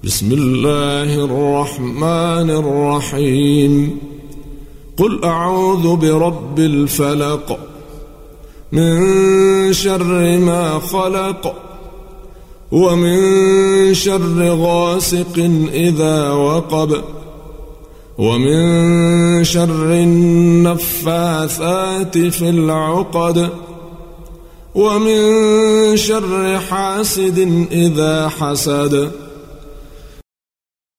بسم الله الرحمن الرحيم قل أعوذ برب الفلق من شر ما خلق ومن شر غاسق إذا وقب ومن شر النفاثات في العقد ومن شر حاسد إذا حسد